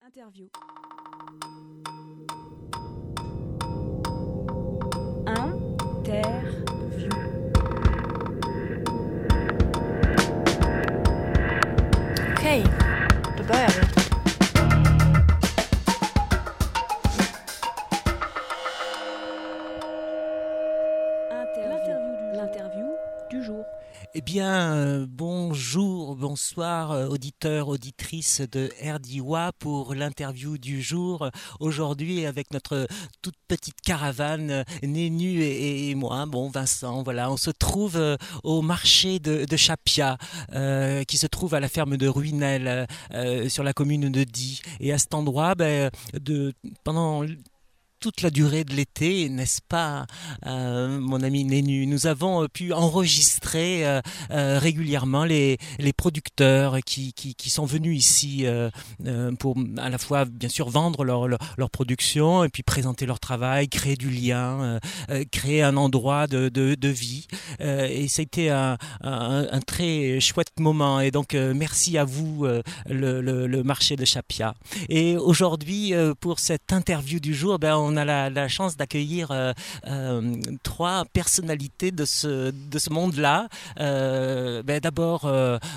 Interview. Interview. Okej, då börjar vi. L'interview du jour. Eh bien, bonjour, bonsoir, auditeurs, auditrices de RDIWA pour l'interview du jour. Aujourd'hui, avec notre toute petite caravane, Nénu et moi, Vincent, voilà, on se trouve au marché de Chapia, qui se trouve à la ferme de Ruinel, sur la commune de Die. Et à cet endroit, pendant toute la durée de l'été, n'est-ce pas, mon ami Nénu, nous avons pu enregistrer régulièrement les producteurs qui sont venus ici pour à la fois bien sûr vendre leur production et puis présenter leur travail, créer du lien, créer un endroit de vie. Et ça a été un très chouette moment. Et donc merci à vous, le marché de Chapia. Et aujourd'hui, pour cette interview du jour, on a la chance d'accueillir trois personnalités de ce monde-là. D'abord,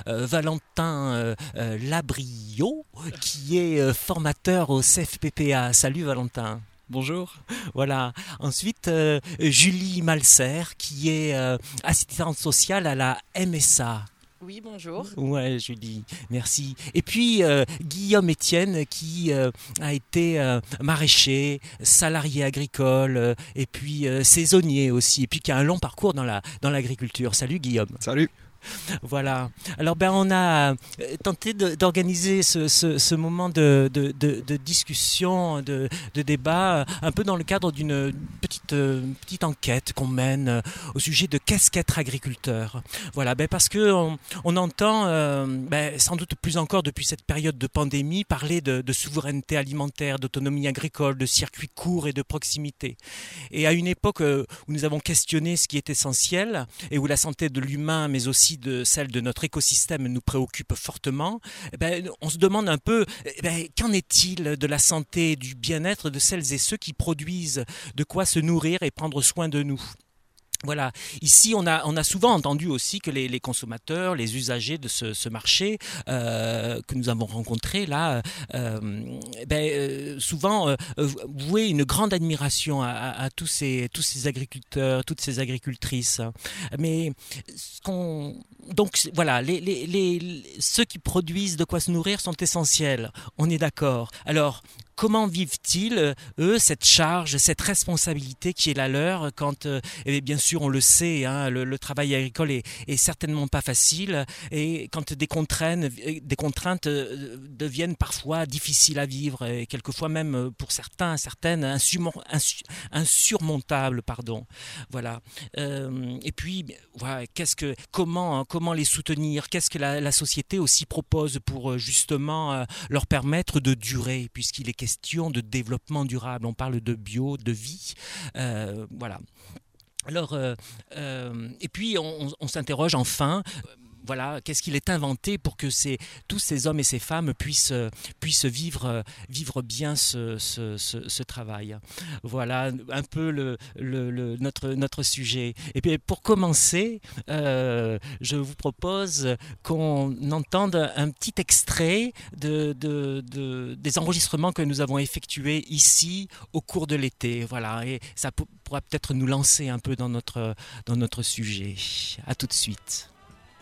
Valentin Labrio, qui est formateur au CFPPA. Salut Valentin. Bonjour. Voilà. Ensuite, Julie Malser, qui est assistante sociale à la MSA. Oui, bonjour. Ouais, Julie, merci. Et puis Guillaume Etienne, qui a été maraîcher, salarié agricole, et puis saisonnier aussi, et puis qui a un long parcours dans l'agriculture. Salut Guillaume. Salut. Voilà. Alors on a tenté d'organiser ce moment de discussion, de débat, un peu dans le cadre d'une petite enquête qu'on mène au sujet de qu'est-ce qu'être agriculteur. Voilà, parce que on entend sans doute plus encore depuis cette période de pandémie parler de souveraineté alimentaire, d'autonomie agricole, de circuits courts et de proximité. Et à une époque où nous avons questionné ce qui est essentiel et où la santé de l'humain, mais aussi de celle de notre écosystème nous préoccupe fortement, on se demande un peu qu'en est-il de la santé et du bien-être de celles et ceux qui produisent de quoi se nourrir et prendre soin de nous. Voilà. Ici, on a souvent entendu aussi que les consommateurs, les usagers de ce marché que nous avons rencontré là, souvent vouaient une grande admiration à tous ces agriculteurs, toutes ces agricultrices. Mais ceux qui produisent de quoi se nourrir sont essentiels. On est d'accord. Alors, comment vivent-ils, eux, cette charge, cette responsabilité qui est la leur quand, bien sûr, on le sait, hein, le travail agricole est certainement pas facile et quand des contraintes deviennent parfois difficiles à vivre et quelquefois même pour certaines insurmontables, pardon. Voilà. Et puis, voilà, comment les soutenir? Qu'est-ce que la société aussi propose pour justement leur permettre de durer, puisqu'il est question de développement durable. On parle de bio, de vie. Voilà. Alors, et puis on s'interroge enfin. Voilà, qu'est-ce qu'il est inventé pour que tous ces hommes et ces femmes puissent vivre bien ce travail. Voilà un peu notre sujet. Et puis pour commencer, je vous propose qu'on entende un petit extrait des enregistrements que nous avons effectués ici au cours de l'été. Voilà, et ça pourra peut-être nous lancer un peu dans notre sujet. À tout de suite.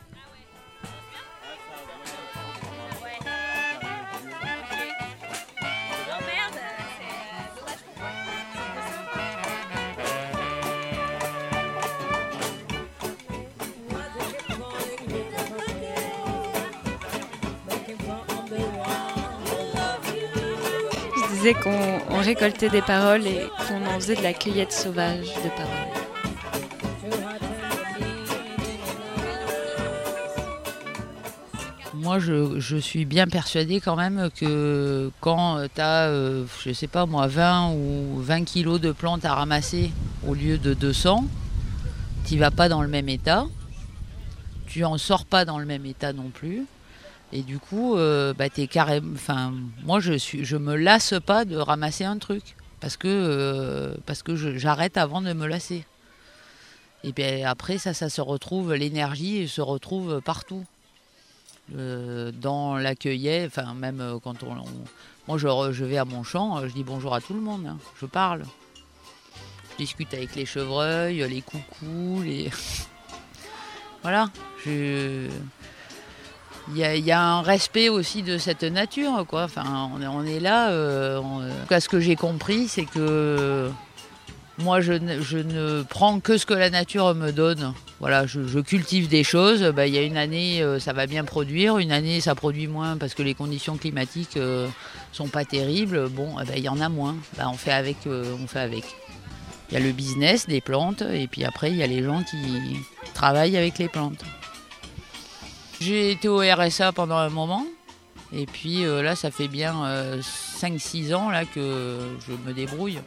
Je disais qu'on récoltait des paroles et qu'on en faisait de la cueillette sauvage de paroles. Moi, je suis bien persuadée quand même que quand tu as, 20 ou 20 kilos de plantes à ramasser au lieu de 200, tu vas pas dans le même état. Tu en sors pas dans le même état non plus. Et du coup, t'es carrément. Enfin, moi, je me lasse pas de ramasser un truc parce que j'arrête avant de me lasser. Et bien après, ça se retrouve, l'énergie se retrouve partout. Dans la cueillette, enfin même quand moi je vais à mon champ, je dis bonjour à tout le monde, hein, je parle. Je discute avec les chevreuils, les coucous, voilà. Il y a un respect aussi de cette nature, quoi. Enfin, on est là. Ce que j'ai compris, c'est que moi, je ne prends que ce que la nature me donne. Voilà, je cultive des choses. Il y a une année, ça va bien produire. Une année, ça produit moins parce que les conditions climatiques sont pas terribles. Bon, il y en a moins. On fait avec. Il y a le business des plantes et puis après, il y a les gens qui travaillent avec les plantes. J'ai été au RSA pendant un moment. Et puis là, ça fait bien 5-6 ans là, que je me débrouille.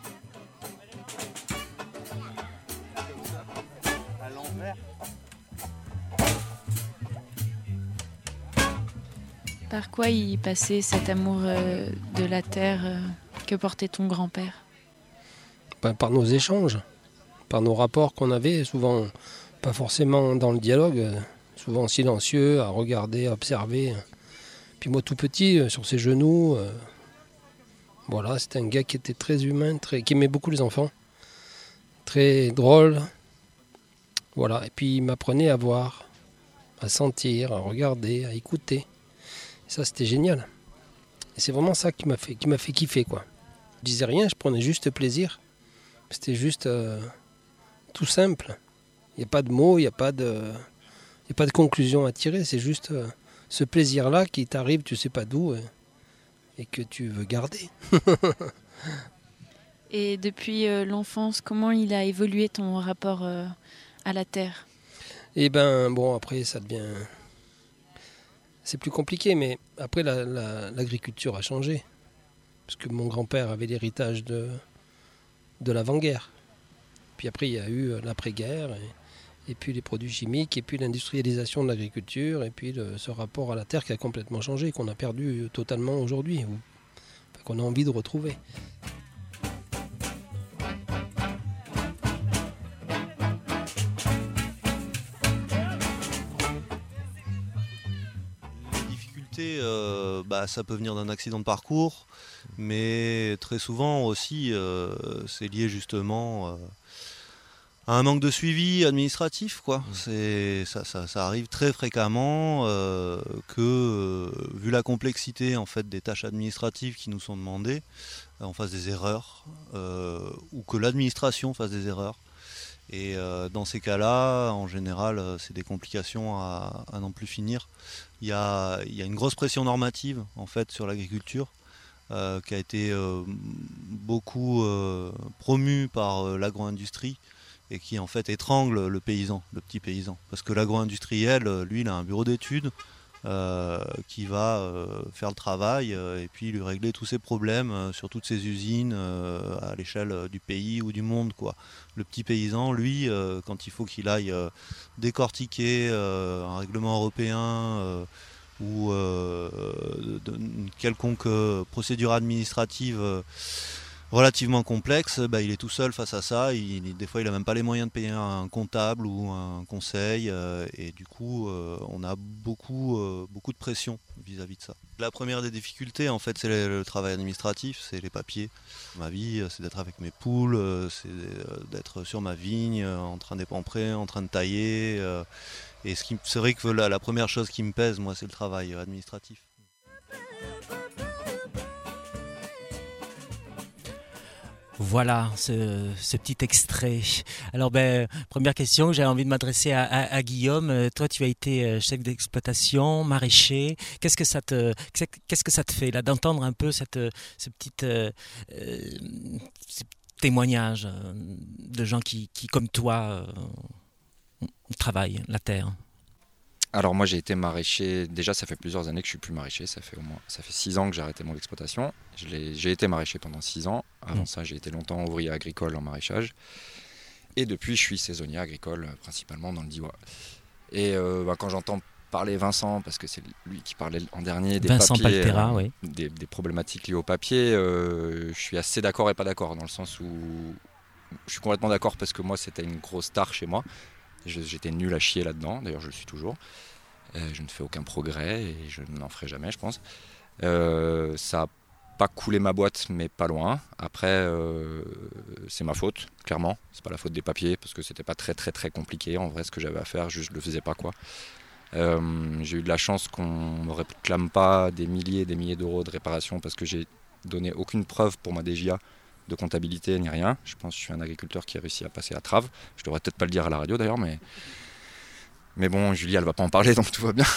Par quoi y passait cet amour de la terre que portait ton grand-père ? Par nos échanges, par nos rapports qu'on avait, souvent pas forcément dans le dialogue, souvent silencieux, à regarder, à observer. Puis moi tout petit, sur ses genoux, voilà, c'était un gars qui était très humain, qui aimait beaucoup les enfants, très drôle. Voilà, et puis il m'apprenait à voir, à sentir, à regarder, à écouter. Et ça, c'était génial. Et c'est vraiment ça qui m'a fait kiffer, quoi. Je disais rien, je prenais juste plaisir. C'était juste tout simple. Il n'y a pas de mots, il n'y a pas de conclusion à tirer. C'est juste ce plaisir-là qui t'arrive, tu ne sais pas d'où, et que tu veux garder. Et depuis l'enfance, comment il a évolué ton rapport à la terre ? Eh ben, bon, après, ça devient... C'est plus compliqué, mais après, l'agriculture a changé. Parce que mon grand-père avait l'héritage de l'avant-guerre. Puis après, il y a eu l'après-guerre, et puis les produits chimiques, et puis l'industrialisation de l'agriculture, et puis ce rapport à la terre qui a complètement changé, qu'on a perdu totalement aujourd'hui, qu'on a envie de retrouver. Ça peut venir d'un accident de parcours, mais très souvent aussi c'est lié justement à un manque de suivi administratif, quoi. Ça arrive très fréquemment vu la complexité en fait des tâches administratives qui nous sont demandées, on fasse des erreurs ou que l'administration fasse des erreurs. Et dans ces cas-là, en général, c'est des complications à n'en plus finir. Il y a une grosse pression normative en fait sur l'agriculture qui a été beaucoup promue par l'agro-industrie et qui en fait étrangle le paysan, le petit paysan. Parce que l'agro-industriel, lui, il a un bureau d'études qui va faire le travail et puis lui régler tous ses problèmes sur toutes ses usines à l'échelle du pays ou du monde, quoi. Le petit paysan, lui, quand il faut qu'il aille décortiquer un règlement européen ou une quelconque procédure administrative relativement complexe, il est tout seul face à ça. Des fois, il n'a même pas les moyens de payer un comptable ou un conseil. Et du coup, on a beaucoup de pression vis-à-vis de ça. La première des difficultés, en fait, c'est le travail administratif, c'est les papiers. Ma vie, c'est d'être avec mes poules, c'est d'être sur ma vigne, en train d'épamprer, en train de tailler. Et c'est vrai que la première chose qui me pèse, moi, c'est le travail administratif. Voilà ce petit extrait. Alors première question, j'ai envie de m'adresser à Guillaume. Toi, tu as été chef d'exploitation, maraîcher. Qu'est-ce que ça te fait là d'entendre un peu ce petit témoignage de gens qui comme toi travaillent la terre? Alors moi j'ai été maraîcher, déjà ça fait plusieurs années que je suis plus maraîcher, ça fait 6 ans que j'ai arrêté mon exploitation. J'ai été maraîcher pendant 6 ans, avant ça j'ai été longtemps ouvrier agricole en maraîchage. Et depuis je suis saisonnier agricole, principalement dans le Diois. Et quand j'entends parler Vincent, parce que c'est lui qui parlait en dernier des Vincent papiers, Paltera, oui. des problématiques liées au papier. Je suis assez d'accord et pas d'accord, dans le sens où je suis complètement d'accord parce que moi c'était une grosse tare chez moi. J'étais nul à chier là-dedans, d'ailleurs je le suis toujours. Je ne fais aucun progrès et je n'en ferai jamais, je pense. Ça n'a pas coulé ma boîte, mais pas loin. Après, c'est ma faute, clairement. C'est pas la faute des papiers, parce que c'était pas très très très compliqué. En vrai, ce que j'avais à faire, je le faisais pas, quoi. J'ai eu de la chance qu'on ne me réclame pas des milliers et des milliers d'euros de réparation, parce que j'ai donné aucune preuve pour ma DGA de comptabilité ni rien. Je pense que je suis un agriculteur qui a réussi à passer à trave. Je devrais peut-être pas le dire à la radio d'ailleurs, mais bon, Julie, elle va pas en parler, donc tout va bien.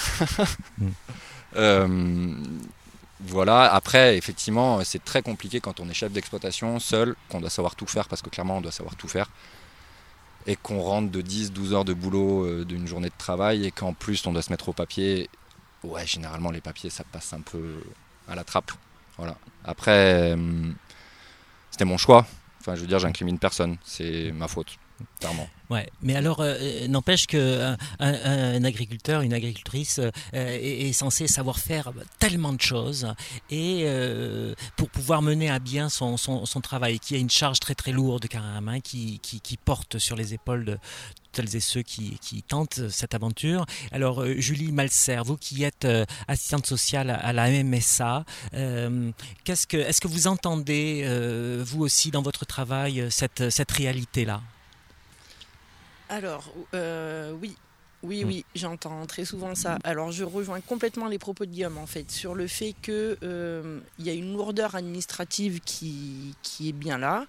Voilà, après, effectivement, c'est très compliqué quand on est chef d'exploitation, seul, qu'on doit savoir tout faire, parce que clairement, on doit savoir tout faire, et qu'on rentre de 10-12 heures de boulot d'une journée de travail, et qu'en plus, on doit se mettre au papier. Ouais, généralement, les papiers, ça passe un peu à la trappe. Voilà. Après, c'était mon choix. Enfin, je veux dire, j'incrimine personne. C'est ma faute, clairement. Ouais, mais alors, n'empêche qu'un agriculteur, une agricultrice est censé savoir faire tellement de choses et pour pouvoir mener à bien son travail, qui a une charge très très lourde quand même, qui porte sur les épaules de celles et ceux qui tentent cette aventure. Alors, Julie Malser, vous qui êtes assistante sociale à la MSA, est-ce que vous entendez, vous aussi, dans votre travail, cette réalité-là ? Alors, oui, j'entends très souvent ça. Alors, je rejoins complètement les propos de Guillaume, en fait, sur le fait qu'il y a une lourdeur administrative qui est bien là.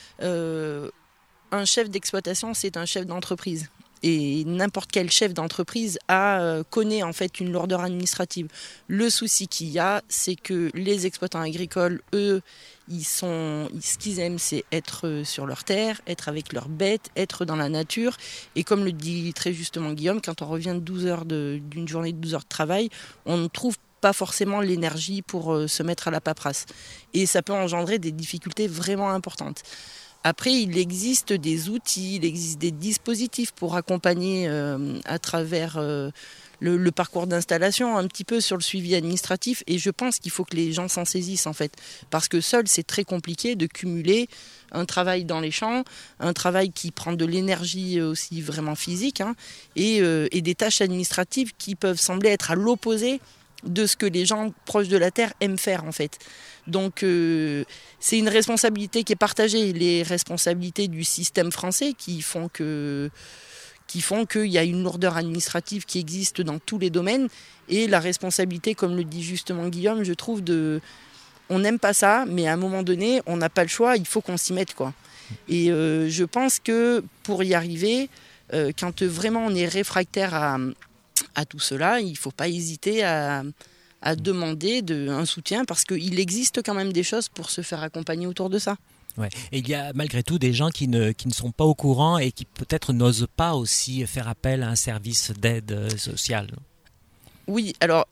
Un chef d'exploitation, c'est un chef d'entreprise. Et n'importe quel chef d'entreprise connaît en fait une lourdeur administrative. Le souci qu'il y a, c'est que les exploitants agricoles, eux, ce qu'ils aiment, c'est être sur leur terre, être avec leurs bêtes, être dans la nature. Et comme le dit très justement Guillaume, quand on revient d'une journée de 12 heures de travail, on ne trouve pas forcément l'énergie pour se mettre à la paperasse. Et ça peut engendrer des difficultés vraiment importantes. Après, il existe des outils, il existe des dispositifs pour accompagner à travers le parcours d'installation, un petit peu sur le suivi administratif. Et je pense qu'il faut que les gens s'en saisissent, en fait. Parce que seul, c'est très compliqué de cumuler un travail dans les champs, un travail qui prend de l'énergie aussi vraiment physique, et des tâches administratives qui peuvent sembler être à l'opposé de ce que les gens proches de la terre aiment faire, en fait. Donc c'est une responsabilité qui est partagée, les responsabilités du système français qui font qu'il y a une lourdeur administrative qui existe dans tous les domaines, et la responsabilité, comme le dit justement Guillaume, je trouve, on n'aime pas ça, mais à un moment donné, on n'a pas le choix, il faut qu'on s'y mette, quoi. Et je pense que pour y arriver, quand vraiment on est réfractaire à tout cela, il ne faut pas hésiter à demander un soutien, parce qu'il existe quand même des choses pour se faire accompagner autour de ça. Ouais. Et il y a malgré tout des gens qui ne sont pas au courant et qui peut-être n'osent pas aussi faire appel à un service d'aide sociale. Oui, alors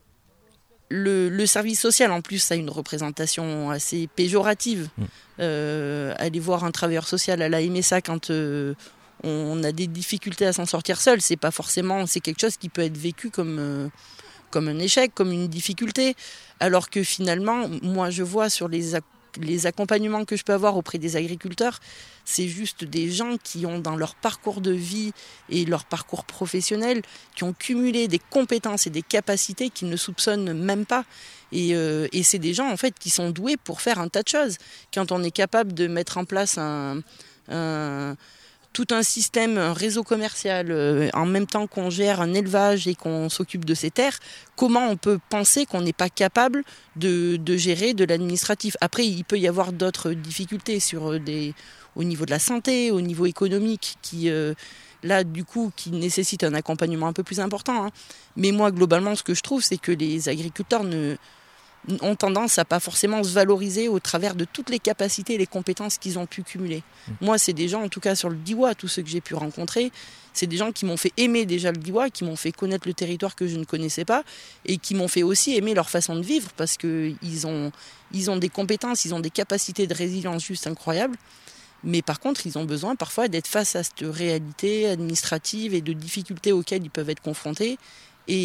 le service social en plus a une représentation assez péjorative. Aller voir un travailleur social à la MSA quand on a des difficultés à s'en sortir seul, c'est quelque chose qui peut être vécu comme un échec, comme une difficulté, alors que finalement, moi je vois sur les accompagnements que je peux avoir auprès des agriculteurs, c'est juste des gens qui ont dans leur parcours de vie et leur parcours professionnel, qui ont cumulé des compétences et des capacités qu'ils ne soupçonnent même pas. Et c'est des gens en fait qui sont doués pour faire un tas de choses. Quand on est capable de mettre en place tout un système, un réseau commercial, en même temps qu'on gère un élevage et qu'on s'occupe de ces terres, comment on peut penser qu'on n'est pas capable de gérer de l'administratif ? Après, il peut y avoir d'autres difficultés au niveau de la santé, au niveau économique, qui nécessitent un accompagnement un peu plus important. Mais moi, globalement, ce que je trouve, c'est que les agriculteurs ont tendance à pas forcément se valoriser au travers de toutes les capacités et les compétences qu'ils ont pu cumuler. Moi, c'est des gens, en tout cas sur le Diois, tous ceux que j'ai pu rencontrer, c'est des gens qui m'ont fait aimer déjà le Diois, qui m'ont fait connaître le territoire que je ne connaissais pas, et qui m'ont fait aussi aimer leur façon de vivre, parce qu'ils ont des compétences, ils ont des capacités de résilience juste incroyables. Mais par contre, ils ont besoin parfois d'être face à cette réalité administrative et de difficultés auxquelles ils peuvent être confrontés. Et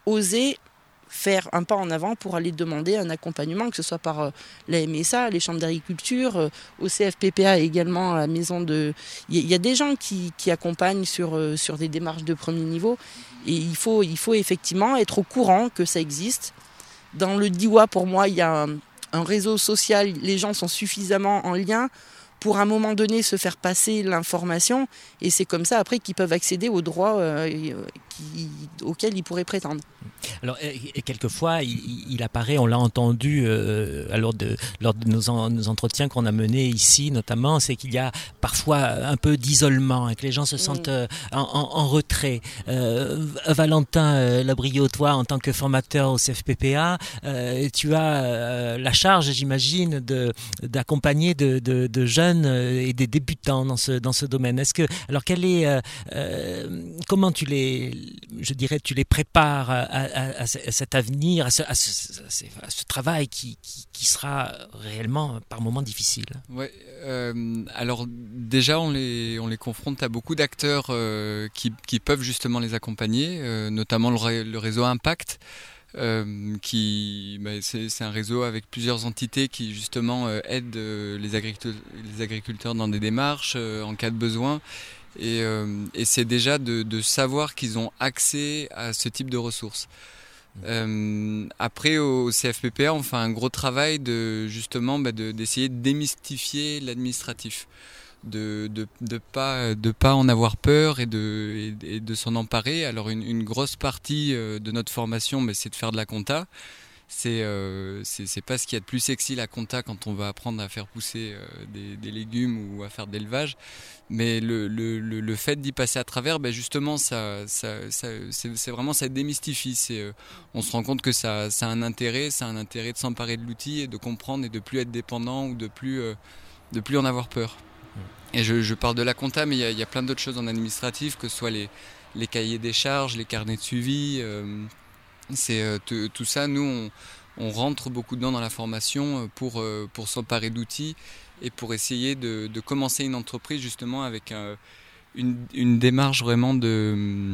oser faire un pas en avant pour aller demander un accompagnement, que ce soit par la MSA, les chambres d'agriculture, au CFPPA également, à la maison de... Il y a des gens qui accompagnent sur des démarches de premier niveau, et il faut effectivement être au courant que ça existe. Dans le DIWA, pour moi, il y a un réseau social, les gens sont suffisamment en lien pour à un moment donné se faire passer l'information, et c'est comme ça après qu'ils peuvent accéder aux droits auxquels ils pourraient prétendre. Alors, et quelquefois, il apparaît, on l'a entendu lors de nos entretiens qu'on a menés ici, notamment, c'est qu'il y a parfois un peu d'isolement et que les gens se sentent en retrait. Valentin Labrio, toi, en tant que formateur au CFPPA, tu as la charge, j'imagine, d'accompagner de jeunes et des débutants dans ce domaine. Alors, comment tu les prépares à cet avenir, à ce travail qui sera réellement par moments difficile? Ouais, alors déjà on les confronte à beaucoup d'acteurs qui peuvent justement les accompagner, notamment le réseau Impact. C'est un réseau avec plusieurs entités qui justement aident les agriculteurs dans des démarches en cas de besoin. Et c'est déjà de savoir qu'ils ont accès à ce type de ressources. Après, au CFPPA, on fait un gros travail d'essayer de démystifier l'administratif, de pas en avoir peur et de s'en emparer. Alors une grosse partie de notre formation, c'est de faire de la compta. C'est pas ce qu'il y a de plus sexy, la compta, quand on va apprendre à faire pousser des légumes ou à faire de l'élevage, mais le fait d'y passer à travers, justement c'est vraiment, ça démystifie. On se rend compte que ça a un intérêt de s'emparer de l'outil et de comprendre et de plus être dépendant ou de plus en avoir peur. Et je parle de la compta, mais il y a plein d'autres choses en administratif, que ce soit les cahiers des charges, les carnets de suivi. Tout ça, nous on rentre beaucoup dedans dans la formation pour s'emparer d'outils et pour essayer de commencer une entreprise justement avec une démarche vraiment de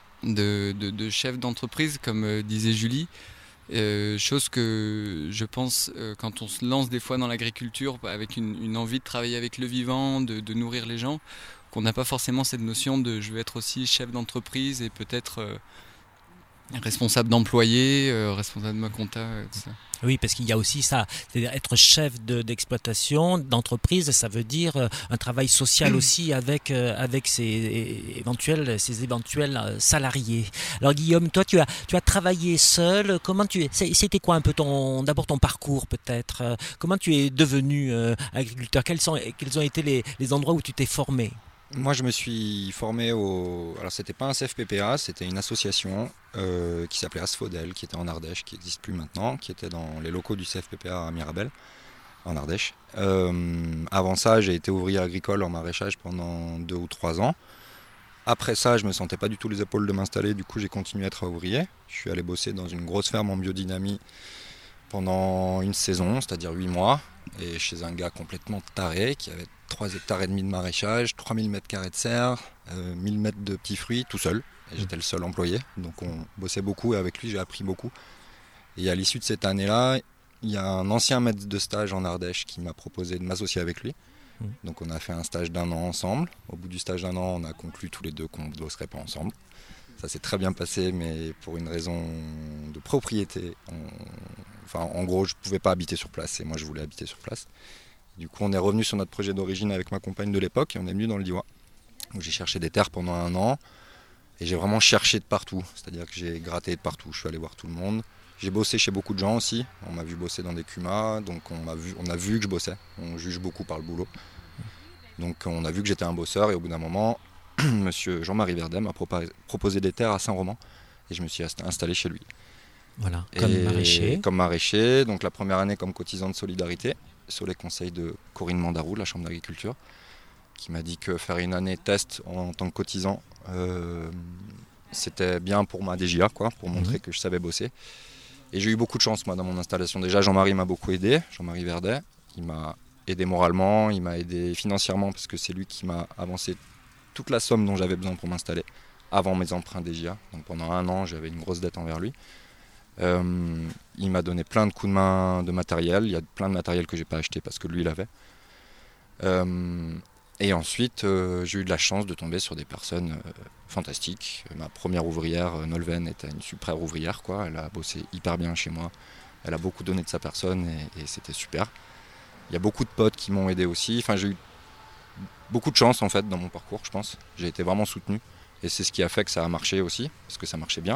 chef d'entreprise, comme disait Julie. Chose que je pense, quand on se lance des fois dans l'agriculture avec une envie de travailler avec le vivant, de nourrir les gens, qu'on n'a pas forcément cette notion de je veux être aussi chef d'entreprise et peut-être responsable d'employés, responsable de ma compta, tout ça. Oui, parce qu'il y a aussi ça, c'est-à-dire être chef d'exploitation, d'entreprise, ça veut dire un travail social aussi avec ses éventuels salariés. Alors Guillaume, toi tu as travaillé seul. C'était quoi un peu d'abord ton parcours peut-être? Comment tu es devenu agriculteur? Quels ont été les endroits où tu t'es formé? Moi, je me suis formé alors c'était pas un CFPPA, c'était une association qui s'appelait Asphodel, qui était en Ardèche, qui n'existe plus maintenant, qui était dans les locaux du CFPPA à Mirabel, en Ardèche. Avant ça, j'ai été ouvrier agricole en maraîchage pendant 2 ou 3 ans. Après ça, je me sentais pas du tout les épaules de m'installer, du coup j'ai continué à être ouvrier. Je suis allé bosser dans une grosse ferme en biodynamie pendant une saison, c'est-à-dire 8 mois, et chez un gars complètement taré qui avait 3,5 hectares de maraîchage, 3000 m² de serre, 1000 mètres de petits fruits, tout seul. Et j'étais le seul employé, donc on bossait beaucoup et avec lui j'ai appris beaucoup. Et à l'issue de cette année-là, il y a un ancien maître de stage en Ardèche qui m'a proposé de m'associer avec lui. Donc on a fait un stage d'1 an ensemble. Au bout du stage d'1 an, on a conclu tous les deux qu'on ne bosserait pas ensemble. Ça s'est très bien passé, mais pour une raison de propriété. En gros, je ne pouvais pas habiter sur place et moi je voulais habiter sur place. Du coup, on est revenu sur notre projet d'origine avec ma compagne de l'époque et on est venu dans le DIWA, où j'ai cherché des terres pendant 1 an et j'ai vraiment cherché de partout. C'est-à-dire que j'ai gratté de partout. Je suis allé voir tout le monde. J'ai bossé chez beaucoup de gens aussi. On m'a vu bosser dans des CUMA, donc on a vu que je bossais. On juge beaucoup par le boulot. Donc on a vu que j'étais un bosseur et au bout d'un moment, monsieur Jean-Marie Verdet m'a proposé des terres à Saint-Romain et je me suis installé chez lui. Voilà, comme maraîcher. Donc la première année comme cotisant de solidarité, sur les conseils de Corinne Mandarou de la Chambre d'agriculture, qui m'a dit que faire une année test en tant que cotisant, c'était bien pour ma DGA, pour montrer que je savais bosser. Et j'ai eu beaucoup de chance moi dans mon installation. Déjà Jean-Marie m'a beaucoup aidé, Jean-Marie Verdet. Il m'a aidé moralement, il m'a aidé financièrement parce que c'est lui qui m'a avancé toute la somme dont j'avais besoin pour m'installer. avant mes emprunts DGA. Donc pendant 1 an, j'avais une grosse dette envers lui. Il m'a donné plein de coups de main de matériel. Il y a plein de matériel que j'ai pas acheté parce que lui l'avait. Et ensuite, j'ai eu de la chance de tomber sur des personnes fantastiques. Ma première ouvrière, Nolven, était une super ouvrière, quoi. Elle a bossé hyper bien chez moi. Elle a beaucoup donné de sa personne et c'était super. Il y a beaucoup de potes qui m'ont aidé aussi. Enfin, j'ai eu beaucoup de chance en fait dans mon parcours, je pense. J'ai été vraiment soutenu et c'est ce qui a fait que ça a marché aussi, parce que ça marchait bien.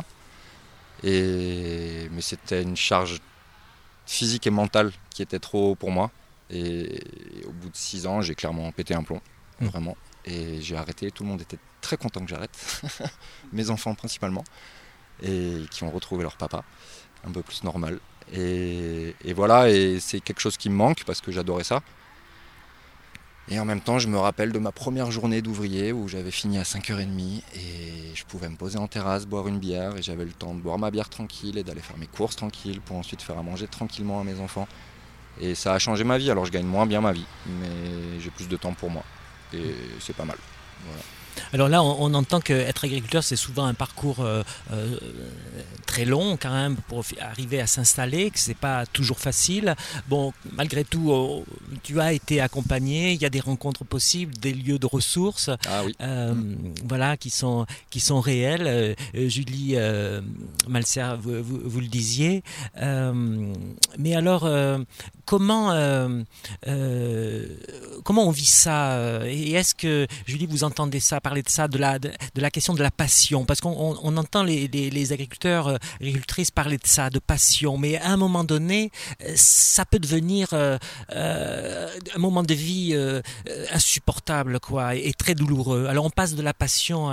Mais c'était une charge physique et mentale qui était trop haut pour moi. Et au bout de 6 ans, j'ai clairement pété un plomb, vraiment. Et j'ai arrêté. Tout le monde était très content que j'arrête, mes enfants principalement, et qui ont retrouvé leur papa un peu plus normal. Et voilà, et c'est quelque chose qui me manque parce que j'adorais ça. Et en même temps, je me rappelle de ma première journée d'ouvrier où j'avais fini à 5h30 et je pouvais me poser en terrasse, boire une bière et j'avais le temps de boire ma bière tranquille et d'aller faire mes courses tranquilles pour ensuite faire à manger tranquillement à mes enfants. Et ça a changé ma vie, alors je gagne moins bien ma vie, mais j'ai plus de temps pour moi et c'est pas mal. Voilà. Alors là, on entend qu'être agriculteur, c'est souvent un parcours très long quand même pour arriver à s'installer, que c'est pas toujours facile. Bon, malgré tout, tu as été accompagné, il y a des rencontres possibles, des lieux de ressources, voilà, qui sont réels. Julie Malser, vous le disiez. Mais alors, comment on vit ça? Et est-ce que, Julie, vous entendez ça, parler de ça, de la question de la passion? Parce qu'on entend les agriculteurs, agricultrices parler de ça, de passion, mais à un moment donné, ça peut devenir un moment de vie insupportable, quoi, et très douloureux. Alors on passe de la passion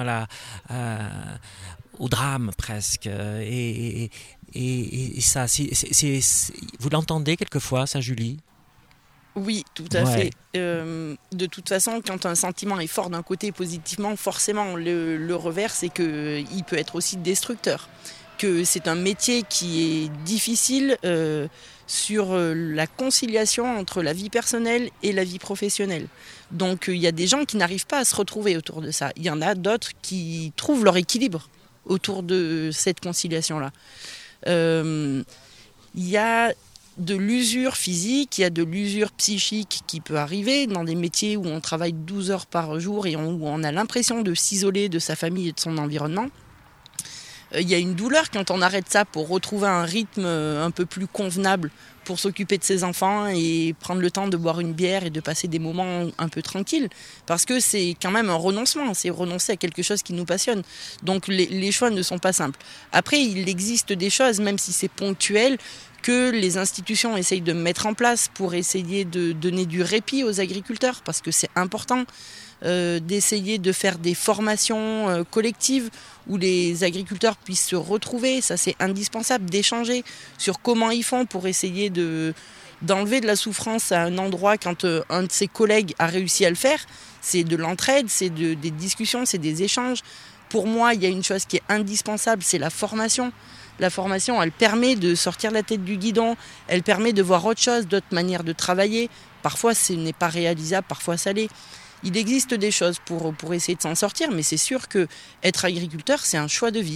au drame presque, et ça, vous l'entendez quelquefois, ça, Julie? Oui, tout à fait. De toute façon, quand un sentiment est fort d'un côté positivement, forcément, le revers, c'est qu'il peut être aussi destructeur. Que c'est un métier qui est difficile sur la conciliation entre la vie personnelle et la vie professionnelle. Donc, il y a des gens qui n'arrivent pas à se retrouver autour de ça. Il y en a d'autres qui trouvent leur équilibre autour de cette conciliation-là. Il y a de l'usure physique, il y a de l'usure psychique qui peut arriver dans des métiers où on travaille 12 heures par jour et où on a l'impression de s'isoler de sa famille et de son environnement. Il y a une douleur quand on arrête ça pour retrouver un rythme un peu plus convenable pour s'occuper de ses enfants et prendre le temps de boire une bière et de passer des moments un peu tranquilles. Parce que c'est quand même un renoncement, c'est renoncer à quelque chose qui nous passionne. Donc les choix ne sont pas simples. Après, il existe des choses, même si c'est ponctuel, que les institutions essayent de mettre en place pour essayer de donner du répit aux agriculteurs, parce que c'est important d'essayer de faire des formations collectives où les agriculteurs puissent se retrouver. Ça, c'est indispensable d'échanger sur comment ils font pour essayer d'enlever de la souffrance à un endroit quand un de ses collègues a réussi à le faire. C'est de l'entraide, c'est des discussions, c'est des échanges. Pour moi, il y a une chose qui est indispensable, c'est la formation. La formation, elle permet de sortir la tête du guidon, elle permet de voir autre chose, d'autres manières de travailler. Parfois, ce n'est pas réalisable, parfois ça l'est. Il existe des choses pour essayer de s'en sortir, mais c'est sûr qu'être agriculteur, c'est un choix de vie.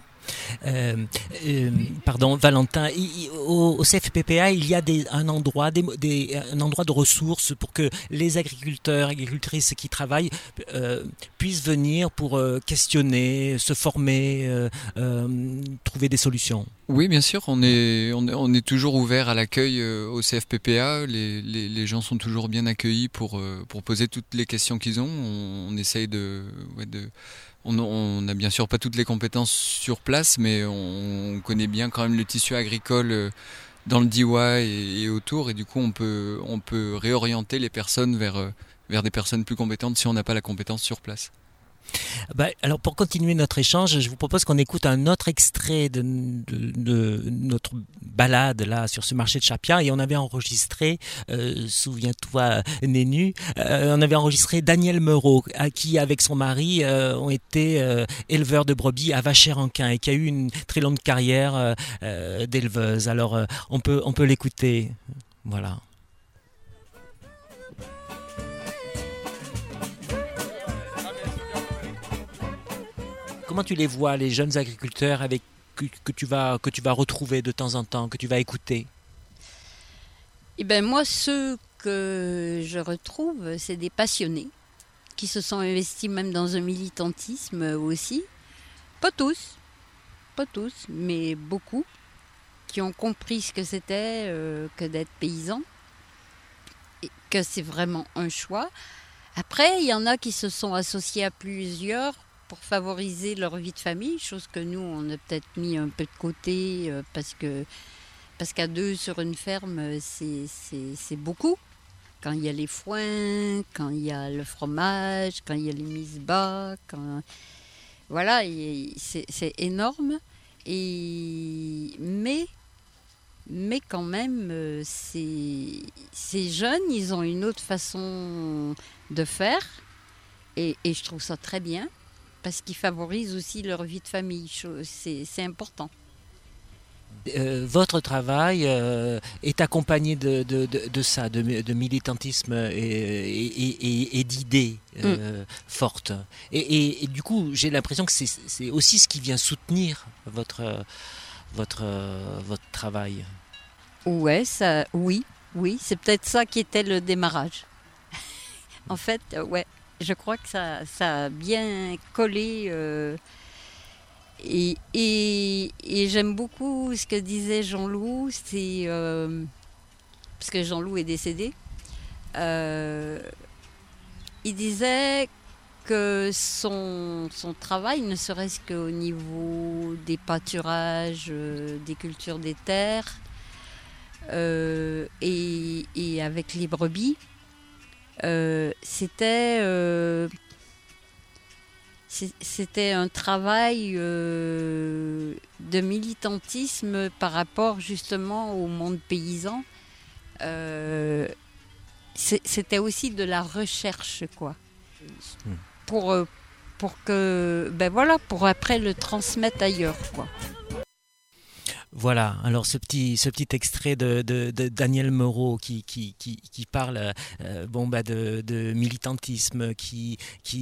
Pardon, Valentin, au CFPPA, il y a un endroit de ressources pour que les agriculteurs, agricultrices qui travaillent puissent venir pour questionner, se former, trouver des solutions. Oui, bien sûr, on est toujours ouvert à l'accueil au CFPPA. Les gens sont toujours bien accueillis pour poser toutes les questions qu'ils ont. On essaye on n'a bien sûr pas toutes les compétences sur place, mais on connaît bien quand même le tissu agricole dans le Diois et autour, et du coup on peut réorienter les personnes vers des personnes plus compétentes si on n'a pas la compétence sur place. Alors pour continuer notre échange, je vous propose qu'on écoute un autre extrait de notre balade là sur ce marché de Chapia, et on avait enregistré, souviens-toi Nénu, on avait enregistré Daniel Meurot, qui avec son mari ont été éleveurs de brebis à Vacherenquin et qui a eu une très longue carrière d'éleveuse. Alors on peut l'écouter, voilà. comment tu les vois, les jeunes agriculteurs que tu vas retrouver de temps en temps, que tu vas écouter? Eh ben moi, ceux que je retrouve, c'est des passionnés qui se sont investis même dans un militantisme aussi. Pas tous, mais beaucoup, qui ont compris ce que c'était que d'être paysan, et que c'est vraiment un choix. Après, il y en a qui se sont associés à plusieurs pour favoriser leur vie de famille, chose que nous, on a peut-être mis un peu de côté parce qu'à 2 sur une ferme, c'est beaucoup. Quand il y a les foins, quand il y a le fromage, quand il y a les mises bas, voilà, c'est énorme. Mais quand même, ces jeunes, ils ont une autre façon de faire. Et je trouve ça très bien, parce qu'ils favorisent aussi leur vie de famille. C'est important. Votre travail est accompagné de ça, de militantisme et d'idées fortes. Et du coup, j'ai l'impression que c'est aussi ce qui vient soutenir votre travail. Ouais, oui, c'est peut-être ça qui était le démarrage. En fait, ouais, je crois que ça a bien collé. Et j'aime beaucoup ce que disait Jean-Loup, parce que Jean-Loup est décédé. Il disait que son travail, ne serait-ce qu'au niveau des pâturages, des cultures des terres, et avec les brebis, c'était un travail de militantisme par rapport justement au monde paysan. C'était aussi de la recherche, quoi. Pour après le transmettre ailleurs, quoi. Voilà, alors ce petit extrait de Daniel Moreau qui parle de militantisme, qui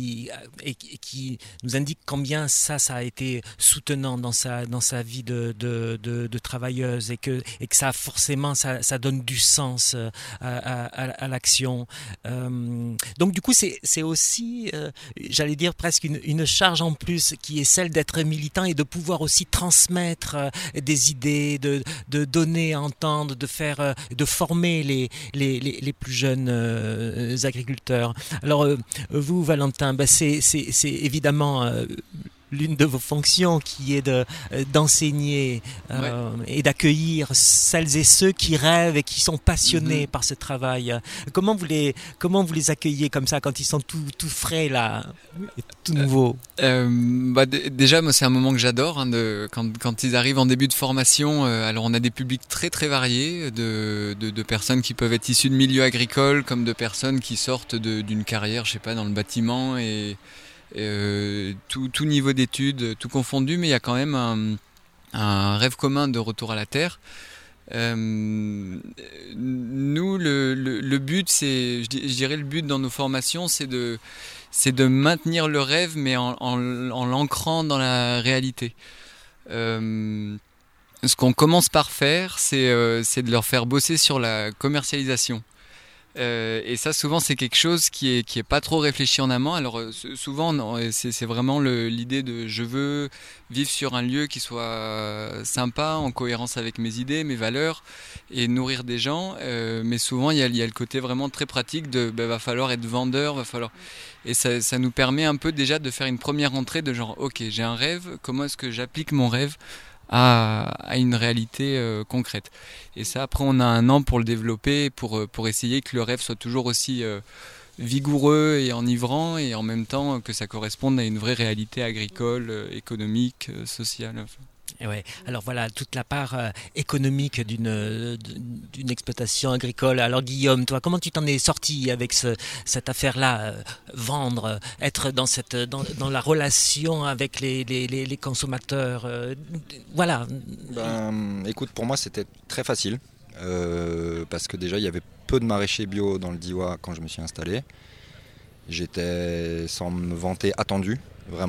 nous indique combien ça a été soutenant dans sa vie de travailleuse et que ça forcément ça donne du sens à l'action. Donc du coup c'est aussi j'allais dire presque une charge en plus qui est celle d'être militant et de pouvoir aussi transmettre des idées, de donner à entendre, de former les plus jeunes agriculteurs. Alors vous, Valentin, c'est évidemment l'une de vos fonctions qui est d'enseigner et d'accueillir celles et ceux qui rêvent et qui sont passionnés par ce travail. Comment vous les accueillez comme ça quand ils sont tout frais là, tout nouveaux? Déjà, moi, c'est un moment que j'adore quand ils arrivent en début de formation. Alors, on a des publics très très variés, de personnes qui peuvent être issues de milieux agricoles, comme de personnes qui sortent d'une carrière, je sais pas, dans le bâtiment et tout niveau d'études, tout confondu, mais il y a quand même un rêve commun de retour à la terre. Nous, le but, je dirais le but dans nos formations, c'est de maintenir le rêve, mais en l'ancrant dans la réalité. Ce qu'on commence par faire, c'est de leur faire bosser sur la commercialisation. Et ça, souvent, c'est quelque chose qui est pas trop réfléchi en amont. Alors, souvent, c'est vraiment l'idée de je veux vivre sur un lieu qui soit sympa, en cohérence avec mes idées, mes valeurs, et nourrir des gens. Mais souvent, il y a le côté vraiment très pratique de va falloir être vendeur, va falloir. Et ça nous permet un peu déjà de faire une première entrée de genre, ok, j'ai un rêve, comment est-ce que j'applique mon rêve à une réalité concrète. Et ça, après, on a 1 an pour le développer, pour essayer que le rêve soit toujours aussi vigoureux et enivrant, et en même temps que ça corresponde à une vraie réalité agricole, économique, sociale. Et ouais. Alors voilà, toute la part économique d'une exploitation agricole. Alors Guillaume, toi, comment tu t'en es sorti avec cette affaire-là, vendre, être dans la relation avec les consommateurs, voilà. Écoute, pour moi c'était très facile, parce que déjà il y avait peu de maraîchers bio dans le Diois quand je me suis installé. J'étais, sans me vanter, attendu, vraiment.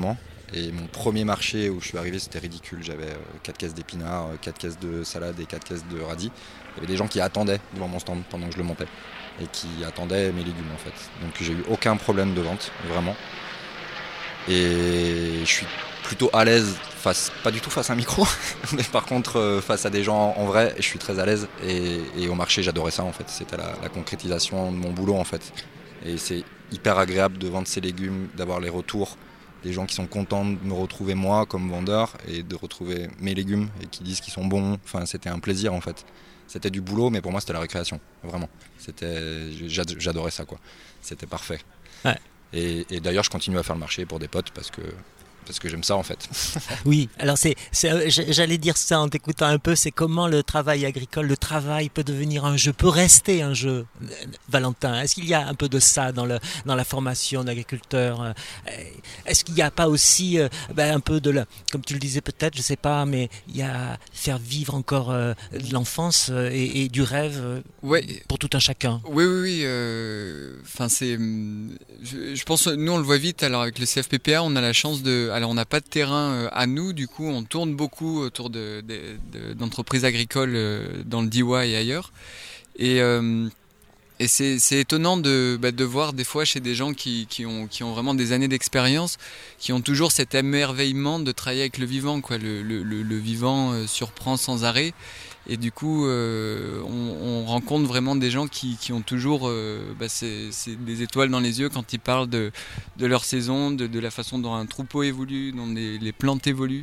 Et mon premier marché où je suis arrivé, c'était ridicule. J'avais 4 caisses d'épinards, 4 caisses de salade et 4 caisses de radis. Il y avait des gens qui attendaient devant mon stand pendant que je le montais et qui attendaient mes légumes en fait. Donc j'ai eu aucun problème de vente, vraiment. Et je suis plutôt à l'aise pas du tout face à un micro, mais par contre face à des gens en vrai, je suis très à l'aise. Et au marché, j'adorais ça en fait. C'était la concrétisation de mon boulot en fait. Et c'est hyper agréable de vendre ses légumes, d'avoir les retours, des gens qui sont contents de me retrouver moi comme vendeur et de retrouver mes légumes et qui disent qu'ils sont bons. Enfin, c'était un plaisir en fait. C'était du boulot, mais pour moi, c'était la récréation, vraiment. J'adorais ça, quoi. C'était parfait. Ouais. Et d'ailleurs, je continue à faire le marché pour des potes parce que j'aime ça, en fait. Oui, alors j'allais dire ça en t'écoutant un peu, c'est comment le travail agricole, le travail peut devenir un jeu, peut rester un jeu. Valentin, est-ce qu'il y a un peu de ça dans la formation d'agriculteurs? Est-ce qu'il n'y a pas aussi un peu comme tu le disais peut-être, je sais pas, mais il y a faire vivre encore de l'enfance et du rêve pour tout un chacun? Oui. Enfin, je pense, nous on le voit vite. Alors avec le CFPPA, on a la chance alors on n'a pas de terrain à nous, du coup on tourne beaucoup autour d'entreprises agricoles dans le DIY et ailleurs. Et c'est étonnant de voir des fois chez des gens qui ont vraiment des années d'expérience, qui ont toujours cet émerveillement de travailler avec le vivant, quoi. Le vivant surprend sans arrêt. Et du coup, on rencontre vraiment des gens qui ont toujours c'est des étoiles dans les yeux quand ils parlent de leur saison, de la façon dont un troupeau évolue, dont les plantes évoluent.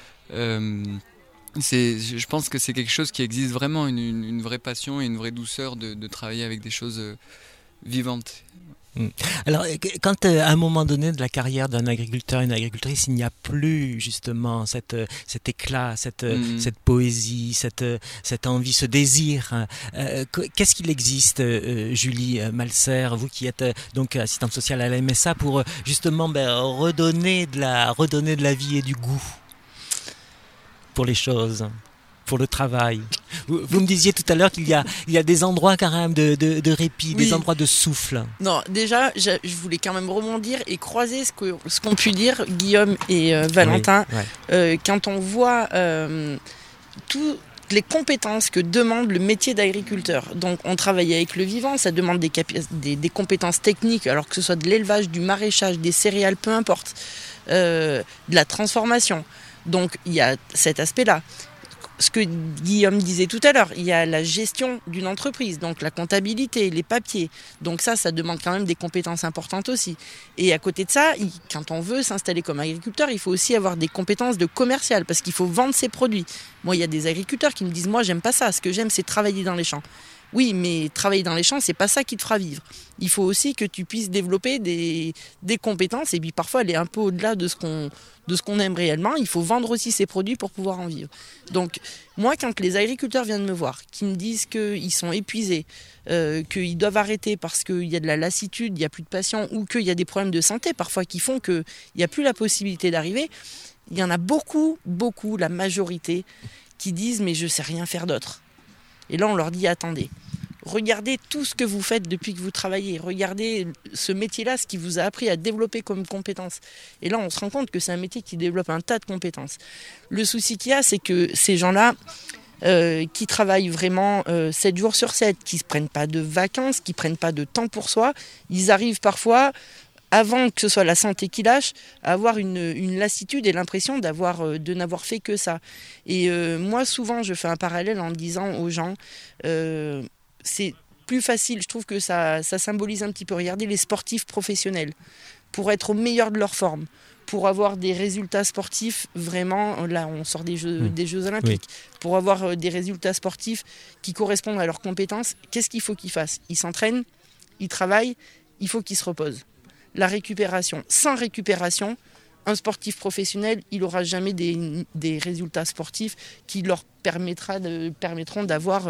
Je pense que c'est quelque chose qui existe vraiment, une vraie passion et une vraie douceur de travailler avec des choses vivantes. Alors, quand à un moment donné de la carrière d'un agriculteur, une agricultrice, il n'y a plus justement cet éclat, cette poésie, cette envie, ce désir, qu'est-ce qu'il existe, Julie Malser, vous qui êtes donc assistante sociale à la MSA, pour justement redonner de la vie et du goût pour les choses, pour le travail? Vous me disiez tout à l'heure qu'il y a des endroits quand même de répit, des endroits de souffle. Non, déjà, je voulais quand même rebondir et croiser ce qu'ont pu dire Guillaume et Valentin. Oui. Quand on voit toutes les compétences que demande le métier d'agriculteur. Donc on travaille avec le vivant, ça demande des compétences techniques, alors que ce soit de l'élevage, du maraîchage, des céréales, peu importe, de la transformation. Donc il y a cet aspect-là. Ce que Guillaume disait tout à l'heure, il y a la gestion d'une entreprise, donc la comptabilité, les papiers. Donc ça demande quand même des compétences importantes aussi. Et à côté de ça, quand on veut s'installer comme agriculteur, il faut aussi avoir des compétences de commercial, parce qu'il faut vendre ses produits. Moi, il y a des agriculteurs qui me disent « Moi, j'aime pas ça. Ce que j'aime, c'est travailler dans les champs. » Oui, mais travailler dans les champs, c'est pas ça qui te fera vivre. Il faut aussi que tu puisses développer des compétences, et puis parfois aller un peu au-delà de ce qu'on aime réellement. Il faut vendre aussi ses produits pour pouvoir en vivre. Donc moi, quand les agriculteurs viennent me voir, qui me disent qu'ils sont épuisés, qu'ils doivent arrêter parce qu'il y a de la lassitude, il n'y a plus de patients, ou qu'il y a des problèmes de santé parfois qui font qu'il n'y a plus la possibilité d'arriver, il y en a beaucoup, la majorité, qui disent « mais je ne sais rien faire d'autre ». Et là, on leur dit « attendez ». Regardez tout ce que vous faites depuis que vous travaillez. Regardez ce métier-là, ce qui vous a appris à développer comme compétences. Et là, on se rend compte que c'est un métier qui développe un tas de compétences. Le souci qu'il y a, c'est que ces gens-là, qui travaillent vraiment 7 jours sur 7, qui ne se prennent pas de vacances, qui ne prennent pas de temps pour soi, ils arrivent parfois, avant que ce soit la santé qui lâche, à avoir une lassitude et l'impression de n'avoir fait que ça. Et moi, souvent, je fais un parallèle en disant aux gens... c'est plus facile, je trouve que ça symbolise un petit peu. Regardez les sportifs professionnels, pour être au meilleur de leur forme, pour avoir des résultats sportifs vraiment, là on sort des Jeux Olympiques, pour avoir des résultats sportifs qui correspondent à leurs compétences, qu'est-ce qu'il faut qu'ils fassent? Ils s'entraînent, ils travaillent, il faut qu'ils se reposent. La récupération, sans récupération, un sportif professionnel, il n'aura jamais des résultats sportifs qui leur permettront d'avoir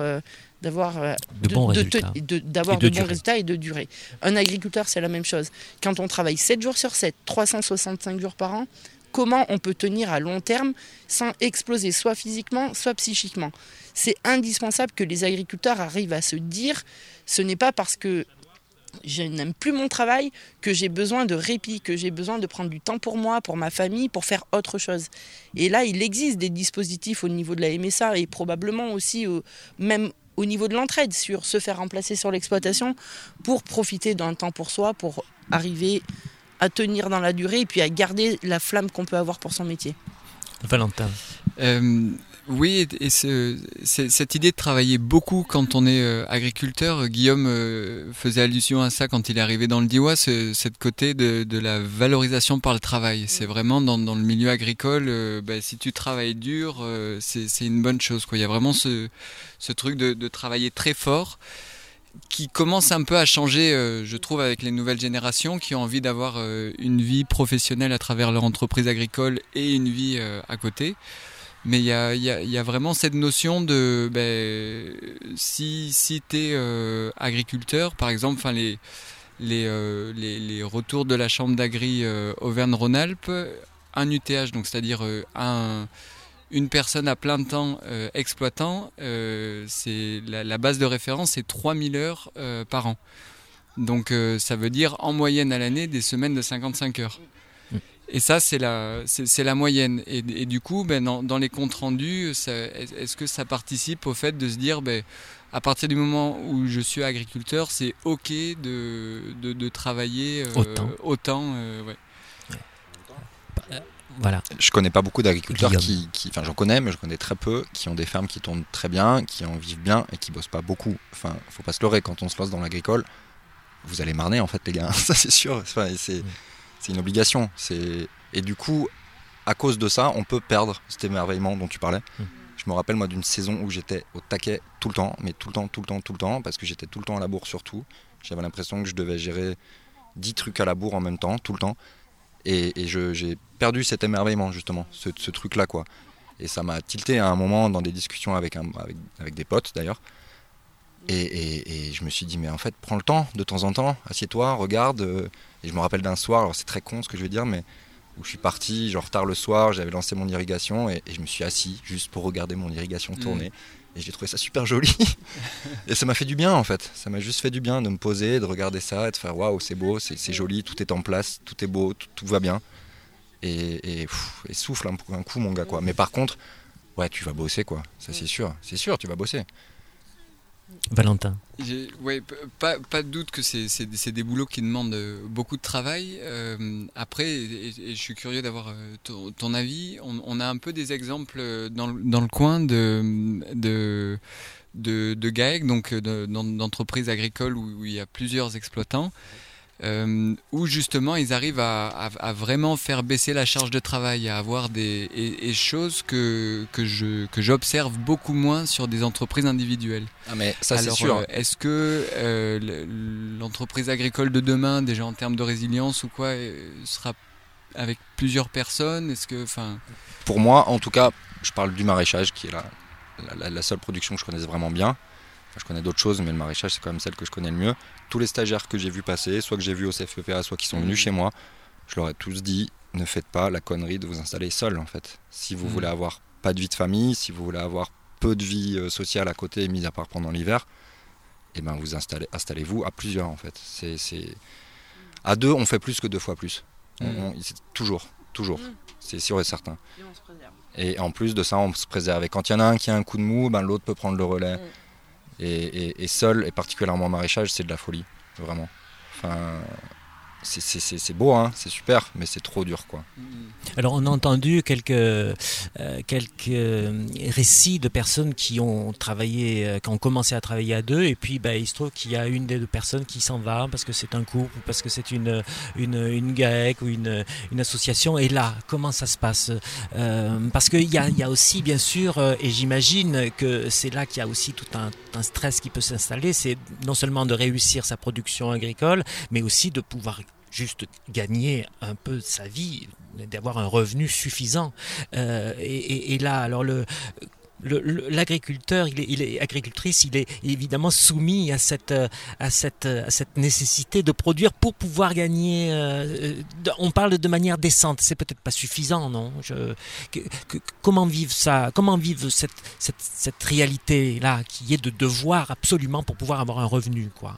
de bons résultats et de durer. Un agriculteur, c'est la même chose. Quand on travaille 7 jours sur 7, 365 jours par an, comment on peut tenir à long terme sans exploser, soit physiquement, soit psychiquement? C'est indispensable que les agriculteurs arrivent à se dire, ce n'est pas parce que je n'aime plus mon travail, que j'ai besoin de répit, que j'ai besoin de prendre du temps pour moi, pour ma famille, pour faire autre chose. Et là, il existe des dispositifs au niveau de la MSA et probablement aussi même au niveau de l'entraide sur se faire remplacer sur l'exploitation pour profiter d'un temps pour soi, pour arriver à tenir dans la durée et puis à garder la flamme qu'on peut avoir pour son métier. Valentin. Oui, et cette idée de travailler beaucoup quand on est agriculteur, Guillaume faisait allusion à ça quand il est arrivé dans le Diois, cette côté de la valorisation par le travail. C'est vraiment dans le milieu agricole, si tu travailles dur, c'est une bonne chose, quoi. Il y a vraiment ce truc de travailler très fort qui commence un peu à changer, je trouve, avec les nouvelles générations qui ont envie d'avoir une vie professionnelle à travers leur entreprise agricole et une vie à côté. Mais il y a vraiment cette notion de si tu es agriculteur, par exemple, les retours de la chambre d'agri Auvergne-Rhône-Alpes, un UTH, donc c'est-à-dire une personne à plein temps exploitant, c'est la base de référence, c'est 3000 heures par an. Donc ça veut dire en moyenne à l'année des semaines de 55 heures. Et ça, c'est la moyenne. Et du coup, dans les comptes rendus, est-ce que ça participe au fait de se dire, à partir du moment où je suis agriculteur, c'est OK de travailler autant ouais. Voilà. Je connais pas beaucoup d'agriculteurs j'en connais, mais je connais très peu, qui ont des fermes qui tournent très bien, qui en vivent bien et qui bossent pas beaucoup. Enfin, faut pas se leurrer, quand on se lance dans l'agricole, vous allez marner en fait, les gars. Ça, c'est sûr. C'est une obligation. Et du coup, à cause de ça, on peut perdre cet émerveillement dont tu parlais. Je me rappelle, moi, d'une saison où j'étais au taquet tout le temps, mais tout le temps, parce que j'étais tout le temps à la bourre surtout. J'avais l'impression que je devais gérer 10 trucs à la bourre en même temps, tout le temps. Et j'ai perdu cet émerveillement, justement, ce truc-là, quoi. Et ça m'a tilté à un moment dans des discussions avec des potes, d'ailleurs. Et je me suis dit, mais en fait, prends le temps de temps en temps, assieds-toi, regarde. Et je me rappelle d'un soir, alors c'est très con ce que je vais dire, mais où je suis parti, genre tard le soir, j'avais lancé mon irrigation et je me suis assis juste pour regarder mon irrigation tourner. Et j'ai trouvé ça super joli. Et ça m'a fait du bien, en fait. Ça m'a juste fait du bien de me poser, de regarder ça et de faire waouh, c'est beau, c'est joli, tout est en place, tout est beau, tout va bien. Et souffle un coup, mon gars, quoi. Mais par contre, ouais, tu vas bosser, quoi. Ça, c'est sûr, tu vas bosser. Valentin. Ouais, pas de doute que c'est des boulots qui demandent beaucoup de travail. Après, et je suis curieux d'avoir ton avis, on a un peu des exemples dans le coin de GAEC, donc d'entreprises agricoles où il y a plusieurs exploitants, où justement ils arrivent à vraiment faire baisser la charge de travail, à avoir des choses que j'observe beaucoup moins sur des entreprises individuelles. Ah mais ça, alors, c'est sûr. Est-ce que l'entreprise agricole de demain, déjà en termes de résilience ou quoi, sera avec plusieurs personnes? Est-ce que, Pour moi, en tout cas, je parle du maraîchage qui est la seule production que je connaisse vraiment bien. Je connais d'autres choses, mais le maraîchage, c'est quand même celle que je connais le mieux. Tous les stagiaires que j'ai vus passer, soit que j'ai vus au CFEPA, soit qui sont venus chez moi, je leur ai tous dit, ne faites pas la connerie de vous installer seul, en fait. Si vous voulez avoir pas de vie de famille, si vous voulez avoir peu de vie sociale à côté, mis à part pendant l'hiver, et vous installez-vous à plusieurs, en fait. À deux, on fait plus que 2 fois plus. C'est toujours. C'est sûr et certain. Et on se préserve. Et en plus de ça, on se préserve. Et quand il y en a un qui a un coup de mou, l'autre peut prendre le relais. Et seul, et particulièrement en maraîchage, c'est de la folie, vraiment. C'est beau, hein, c'est super, mais c'est trop dur, quoi. Alors on a entendu quelques récits de personnes qui ont commencé à travailler à deux, et puis il se trouve qu'il y a une des deux personnes qui s'en va parce que c'est un couple, ou parce que c'est une GAEC ou une association. Et là, comment ça se passe? Parce qu'il y a aussi, bien sûr, et j'imagine que c'est là qu'il y a aussi tout un stress qui peut s'installer, c'est non seulement de réussir sa production agricole, mais aussi de pouvoir juste gagner un peu sa vie, d'avoir un revenu suffisant. Et là, alors l'agriculteur, agricultrice, il est évidemment soumis à cette nécessité de produire pour pouvoir gagner. On parle de manière décente, c'est peut-être pas suffisant, non? Comment vivre ça? Comment vivre cette réalité là qui est de devoir absolument pour pouvoir avoir un revenu, quoi?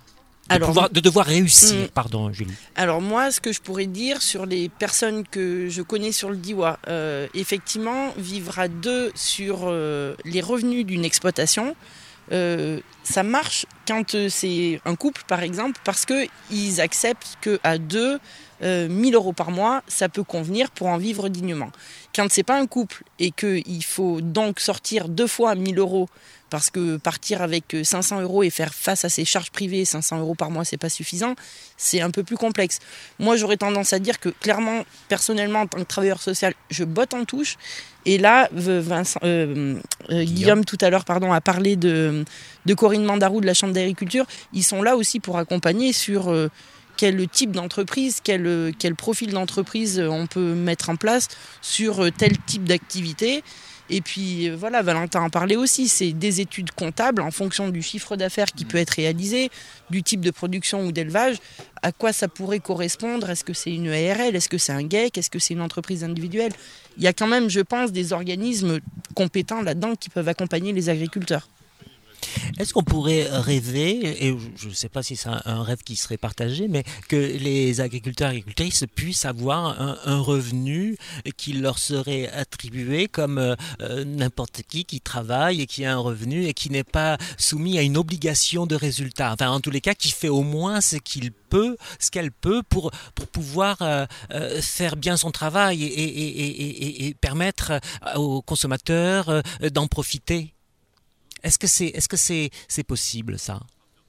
de devoir réussir. Pardon, Julie. Alors moi, ce que je pourrais dire sur les personnes que je connais sur le Diois, effectivement, vivre à deux sur les revenus d'une exploitation, ça marche quand c'est un couple, par exemple, parce qu'ils acceptent qu'à deux, 1 000 € par mois, ça peut convenir pour en vivre dignement. Quand c'est pas un couple et qu'il faut donc sortir 2 fois 1 000 €, parce que partir avec 500 € et faire face à ses charges privées, 500 € par mois, c'est pas suffisant, c'est un peu plus complexe. Moi, j'aurais tendance à dire que clairement, personnellement, en tant que travailleur social, je botte en touche. Et là, Guillaume tout à l'heure, a parlé de Corinne Mandarou de la Chambre d'agriculture. Ils sont là aussi pour accompagner sur quel type d'entreprise, quel profil d'entreprise on peut mettre en place sur tel type d'activité. Et puis voilà, Valentin en parlait aussi, c'est des études comptables en fonction du chiffre d'affaires qui peut être réalisé, du type de production ou d'élevage, à quoi ça pourrait correspondre, est-ce que c'est une ARL, est-ce que c'est un GEC, est-ce que c'est une entreprise individuelle. Il y a quand même, je pense, des organismes compétents là-dedans qui peuvent accompagner les agriculteurs. Est-ce qu'on pourrait rêver, et je ne sais pas si c'est un rêve qui serait partagé, mais que les agriculteurs et agricultrices puissent avoir un revenu qui leur serait attribué comme n'importe qui travaille et qui a un revenu et qui n'est pas soumis à une obligation de résultat. Enfin, en tous les cas, qui fait au moins ce qu'elle peut pour pouvoir faire bien son travail et permettre aux consommateurs d'en profiter. Est-ce que c'est possible, ça?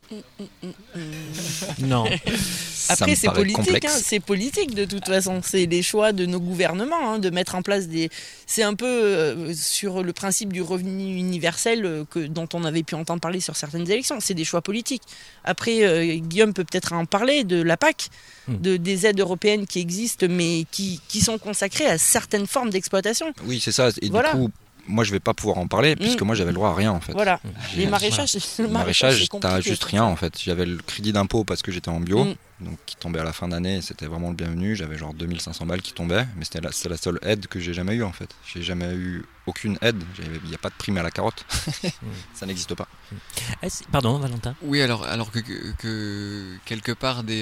Non. Après, c'est politique, c'est politique de toute façon. C'est les choix de nos gouvernements de mettre en place des. C'est un peu sur le principe du revenu universel dont on avait pu entendre parler sur certaines élections. C'est des choix politiques. Après, Guillaume peut peut-être en parler de la PAC, des aides européennes qui existent, mais qui sont consacrées à certaines formes d'exploitation. Oui, c'est ça. Et voilà. Du coup, moi, je vais pas pouvoir en parler puisque moi, j'avais le droit à rien en fait. Voilà. Les maraîchages, t'as juste rien en fait. J'avais le crédit d'impôt parce que j'étais en bio, donc qui tombait à la fin d'année. C'était vraiment le bienvenu. J'avais genre 2500 balles qui tombaient, mais c'était la seule aide que j'ai jamais eue en fait. J'ai jamais eu aucune aide. Il n'y a pas de prime à la carotte. Ça n'existe pas. Pardon, Valentin. Oui, alors que quelque part des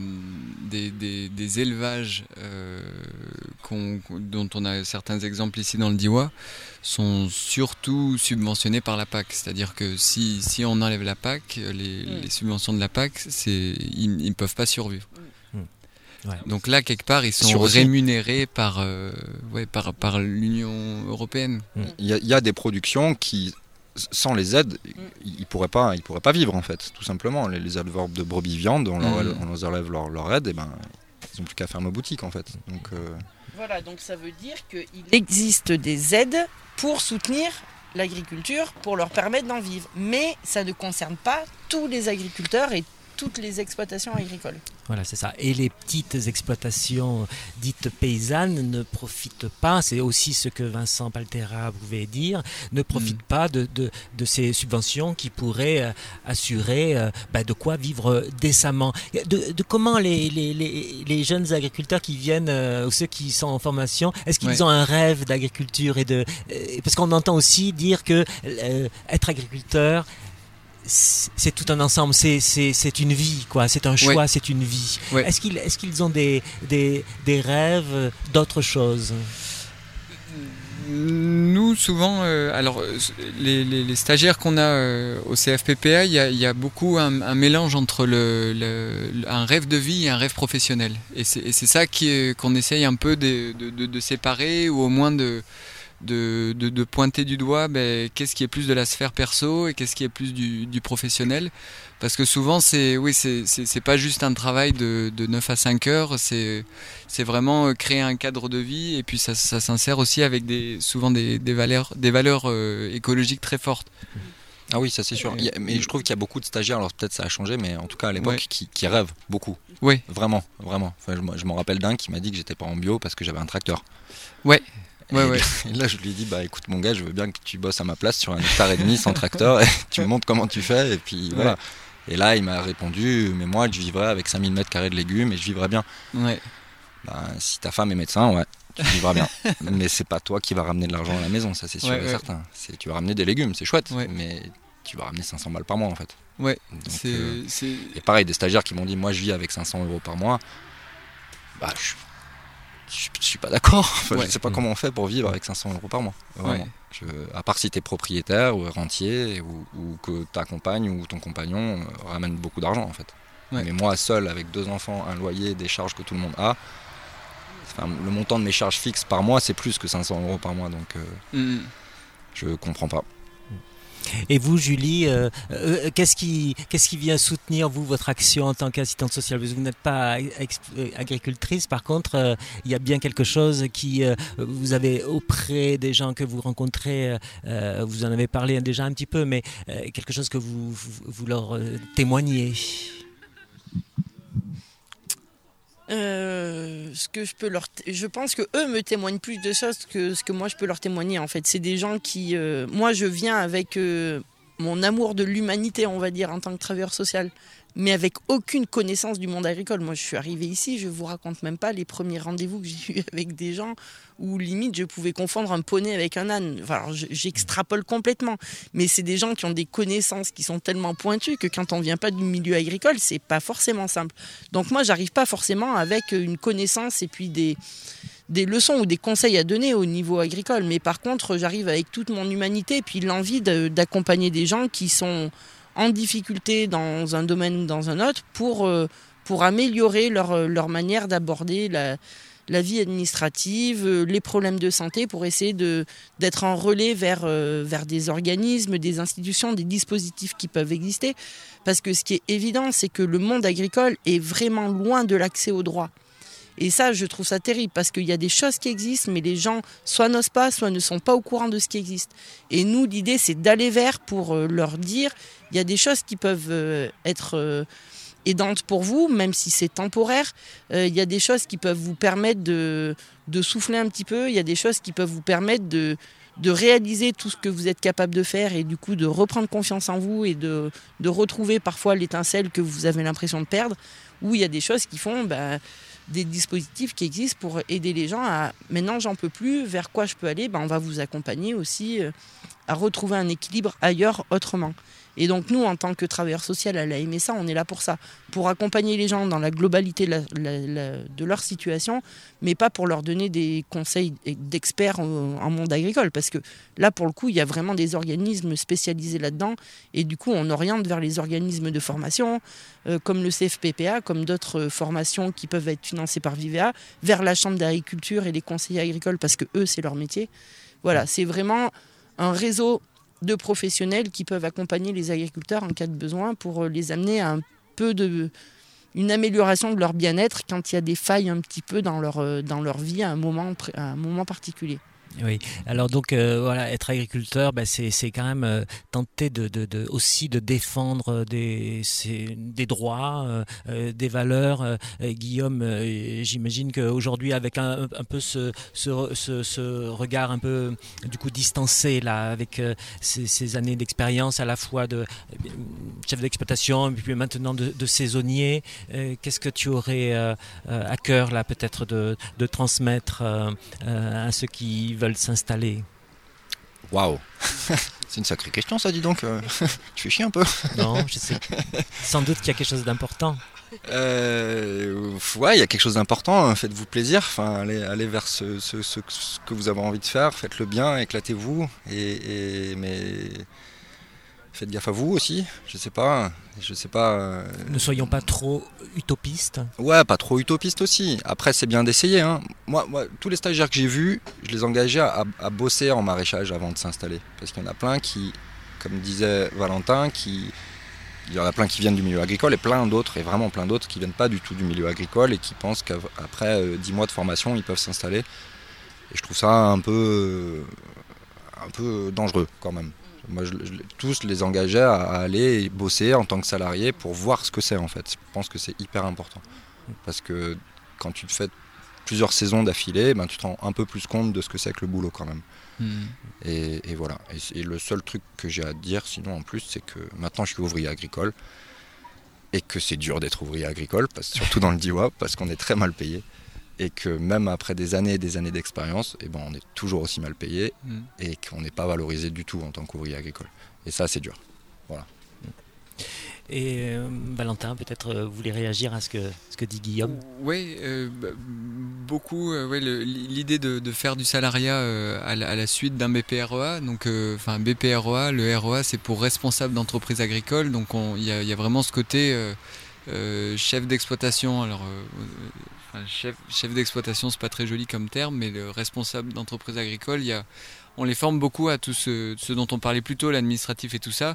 élevages dont on a certains exemples ici dans le Diois sont surtout subventionnés par la PAC. C'est-à-dire que si on enlève la PAC, les subventions de la PAC, ils ne peuvent pas survivre. Ouais. Donc là, quelque part, ils sont rémunérés par l'Union européenne. Il y a des productions qui, sans les aides, ils pourraient pas vivre en fait, tout simplement. Les éleveurs de brebis viande, on leur enlève leur aide, et ils n'ont plus qu'à fermer boutique en fait. Donc, Voilà, donc ça veut dire qu'il existe des aides pour soutenir l'agriculture, pour leur permettre d'en vivre. Mais ça ne concerne pas tous les agriculteurs et toutes les exploitations agricoles. Voilà, c'est ça. Et les petites exploitations dites paysannes ne profitent pas, c'est aussi ce que Vincent Paltera pouvait dire, ne profitent pas de ces subventions qui pourraient assurer de quoi vivre décemment. De comment les jeunes agriculteurs qui viennent, ou ceux qui sont en formation, est-ce qu'ils ont un rêve d'agriculture parce qu'on entend aussi dire que être agriculteur, c'est tout un ensemble, c'est une vie, quoi. C'est un choix, c'est une vie. Ouais. Est-ce qu'ils ont des rêves d'autre chose? Nous, souvent, les stagiaires qu'on a au CFPPA, il y a beaucoup un mélange entre un rêve de vie et un rêve professionnel. Et c'est ça qu'on essaye un peu de séparer, ou au moins de pointer du doigt qu'est-ce qui est plus de la sphère perso et qu'est-ce qui est plus du professionnel, parce que souvent c'est pas juste un travail de 9 à 5 heures, c'est vraiment créer un cadre de vie, et puis ça s'insère aussi avec souvent des valeurs écologiques très fortes. Ah oui, ça c'est sûr. Mais je trouve qu'il y a beaucoup de stagiaires, alors peut-être ça a changé, mais en tout cas à l'époque, qui rêvent beaucoup. Oui. Vraiment. Enfin, je m'en rappelle d'un qui m'a dit que j'étais pas en bio parce que j'avais un tracteur. Ouais. Et là, je lui ai dit, écoute mon gars, je veux bien que tu bosses à ma place sur 1,5 hectare sans tracteur, et tu me montres comment tu fais, et puis voilà. Et là, il m'a répondu, mais moi, je vivrais avec 5000 m² de légumes et je vivrais bien. Ouais. Si ta femme est médecin, tu vivras bien. Mais c'est pas toi qui vas ramener de l'argent à la maison, ça c'est sûr et certain. Tu vas ramener des légumes, c'est chouette, mais tu vas ramener 500 balles par mois en fait. Ouais, Donc, c'est... Et pareil, des stagiaires qui m'ont dit moi je vis avec 500 € par mois, bah je suis pas d'accord. Enfin, Ouais. Je sais pas comment on fait pour vivre avec 500 € par mois. Vraiment. À part si tu es propriétaire ou rentier ou que ta compagne ou ton compagnon ramène beaucoup d'argent en fait. Ouais. Mais moi seul avec 2 enfants, un loyer, des charges que tout le monde a, enfin, le montant de mes charges fixes par mois c'est plus que 500 € par mois, donc je comprends pas. Et vous, Julie, qu'est-ce qui vient soutenir, vous, votre action en tant qu'assistante sociale? Vous n'êtes pas agricultrice, par contre, il y a bien quelque chose qui vous avez auprès des gens que vous rencontrez, vous en avez parlé déjà un petit peu, mais quelque chose que vous leur témoignez. Je pense que eux me témoignent plus de choses que ce que moi je peux leur témoigner en fait. C'est des gens qui, moi je viens avec mon amour de l'humanité, on va dire, en tant que travailleur social, mais avec aucune connaissance du monde agricole. Moi je suis arrivée ici, je vous raconte même pas les premiers rendez-vous que j'ai eu avec des gens où limite je pouvais confondre un poney avec un âne. Enfin, alors, j'extrapole complètement, mais c'est des gens qui ont des connaissances qui sont tellement pointues que quand on vient pas du milieu agricole, c'est pas forcément simple. Donc moi j'arrive pas forcément avec une connaissance et puis des leçons ou des conseils à donner au niveau agricole, mais par contre j'arrive avec toute mon humanité et puis l'envie d'accompagner des gens qui sont en difficulté dans un domaine ou dans un autre pour améliorer leur manière d'aborder la vie administrative, les problèmes de santé, pour essayer d'être en relais vers des organismes, des institutions, des dispositifs qui peuvent exister. Parce que ce qui est évident, c'est que le monde agricole est vraiment loin de l'accès aux droits. Et ça, je trouve ça terrible, parce qu'il y a des choses qui existent, mais les gens soit n'osent pas, soit ne sont pas au courant de ce qui existe. Et nous, l'idée, c'est d'aller vers pour leur dire, il y a des choses qui peuvent être aidantes pour vous, même si c'est temporaire. Il y a des choses qui peuvent vous permettre de souffler un petit peu. Il y a des choses qui peuvent vous permettre de réaliser tout ce que vous êtes capable de faire et du coup de reprendre confiance en vous et de retrouver parfois l'étincelle que vous avez l'impression de perdre. Ou il y a des choses qui font des dispositifs qui existent pour aider les gens à « maintenant j'en peux plus, vers quoi je peux aller ?» On va vous accompagner aussi à retrouver un équilibre ailleurs, autrement. Et donc nous, en tant que travailleurs sociaux à la MSA, on est là pour ça, pour accompagner les gens dans la globalité de leur situation, mais pas pour leur donner des conseils d'experts en monde agricole, parce que là, pour le coup, il y a vraiment des organismes spécialisés là-dedans, et du coup, on oriente vers les organismes de formation, comme le CFPPA, comme d'autres formations qui peuvent être financées par Vivea, vers la Chambre d'agriculture et les conseillers agricoles, parce que eux, c'est leur métier. Voilà, c'est vraiment un réseau de professionnels qui peuvent accompagner les agriculteurs en cas de besoin pour les amener à un peu une amélioration de leur bien-être quand il y a des failles un petit peu dans leur vie à un moment particulier. Oui, alors donc voilà, être agriculteur, c'est quand même tenter aussi de défendre des droits, des valeurs. Guillaume, j'imagine qu'aujourd'hui, avec un peu ce regard un peu du coup distancé là, avec ces années d'expérience à la fois de chef d'exploitation et puis maintenant de saisonnier, qu'est-ce que tu aurais à cœur là peut-être de transmettre à ceux qui veulent s'installer? Waouh. C'est une sacrée question ça, dis donc. Tu fais chier un peu. Non, je sais. Sans doute qu'il y a quelque chose d'important. Ouais, il y a quelque chose d'important. Faites-vous plaisir. Enfin, allez vers ce que vous avez envie de faire. Faites-le bien, éclatez-vous. Mais faites gaffe à vous aussi. Je sais pas. Ne soyons pas trop utopistes. Ouais, pas trop utopistes aussi. Après, c'est bien d'essayer. Hein. Moi, tous les stagiaires que j'ai vus, je les engageais à bosser en maraîchage avant de s'installer. Parce qu'il y en a plein qui, comme disait Valentin, il y en a plein qui viennent du milieu agricole et plein d'autres, et vraiment plein d'autres, qui viennent pas du tout du milieu agricole et qui pensent qu'après 10 mois de formation, ils peuvent s'installer. Et je trouve ça un peu dangereux quand même. Moi, tous les engageais à aller bosser en tant que salarié pour voir ce que c'est en fait. Je pense que c'est hyper important. Parce que quand tu te fais plusieurs saisons d'affilée, tu te rends un peu plus compte de ce que c'est que le boulot quand même. Et voilà. Et le seul truc que j'ai à dire sinon en plus, c'est que maintenant je suis ouvrier agricole et que c'est dur d'être ouvrier agricole, surtout dans le Diois, parce qu'on est très mal payé. Et que même après des années et des années d'expérience, on est toujours aussi mal payé et qu'on n'est pas valorisé du tout en tant qu'ouvrier agricole. Et ça, c'est dur. Voilà. Et Valentin, peut-être vous voulez réagir à ce que dit Guillaume? Oui, beaucoup. L'idée de faire du salariat à la suite d'un BPREA. Donc, BPREA, le REA, c'est pour responsable d'entreprise agricole. Donc, il y a vraiment ce côté chef d'exploitation. Alors, chef d'exploitation, c'est pas très joli comme terme, mais le responsable d'entreprise agricole, on les forme beaucoup à tout ce dont on parlait plus tôt, l'administratif et tout ça.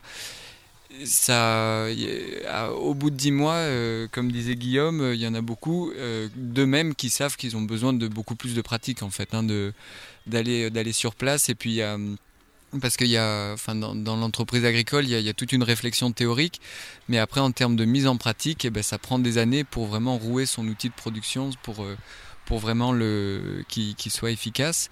Au bout de 10 mois, comme disait Guillaume, il y en a beaucoup d'eux-mêmes qui savent qu'ils ont besoin de beaucoup plus de pratique en fait, d'aller sur place. Et puis parce qu'il y a, dans l'entreprise agricole, il y a toute une réflexion théorique, mais après en termes de mise en pratique, ça prend des années pour vraiment rouer son outil de production, pour vraiment qu'il soit efficace.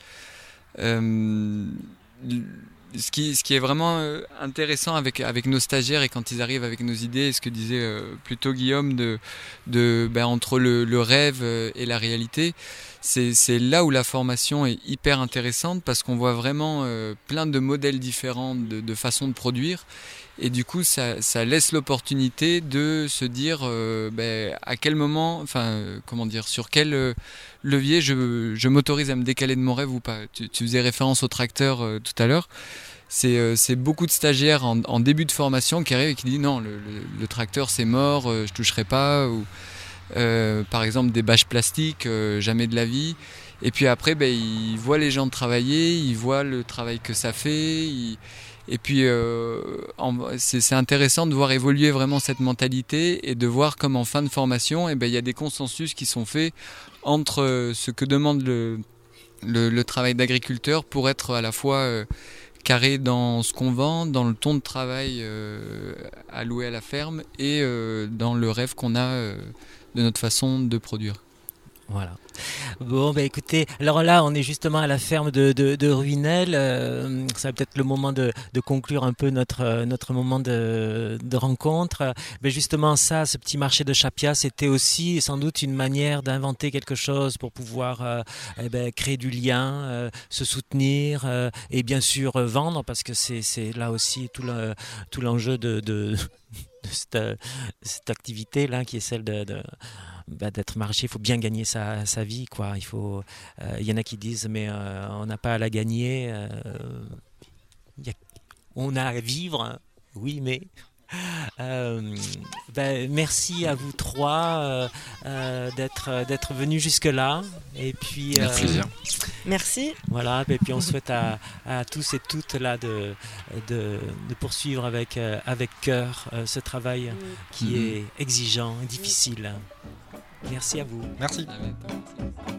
Ce qui est vraiment intéressant avec nos stagiaires et quand ils arrivent avec nos idées, ce que disait plutôt Guillaume entre le rêve et la réalité, c'est là où la formation est hyper intéressante parce qu'on voit vraiment plein de modèles différents de façons de produire et du coup ça laisse l'opportunité de se dire à quel moment, sur quel levier je m'autorise à me décaler de mon rêve ou pas. Tu faisais référence au tracteur tout à l'heure. C'est beaucoup de stagiaires en début de formation qui arrivent et qui disent non, le tracteur c'est mort, je toucherai pas. Ou par exemple des bâches plastiques, jamais de la vie. Et puis après, ils voient les gens travailler, ils voient le travail que ça fait. Et puis c'est intéressant de voir évoluer vraiment cette mentalité et de voir comme en fin de formation, il y a des consensus qui sont faits entre ce que demande le travail d'agriculteur pour être à la fois carré dans ce qu'on vend, dans le ton de travail alloué à la ferme et dans le rêve qu'on a de notre façon de produire. Voilà. Bon, écoutez, alors là, on est justement à la ferme de Ruinel. Ça va peut-être le moment de conclure un peu notre moment de rencontre. Mais justement, ce petit marché de Chapia, c'était aussi sans doute une manière d'inventer quelque chose pour pouvoir créer du lien, se soutenir et bien sûr vendre, parce que c'est là aussi tout l'enjeu de cette activité là qui est celle d'être maraîcher. Il faut bien gagner sa vie, quoi. Il y en a qui disent mais on n'a pas à la gagner, on a à vivre, oui, mais merci à vous trois d'être venus jusque là et puis merci. Voilà, et puis on souhaite à tous et toutes là de poursuivre avec cœur ce travail qui est exigeant et difficile. Merci à vous. Merci. À bientôt.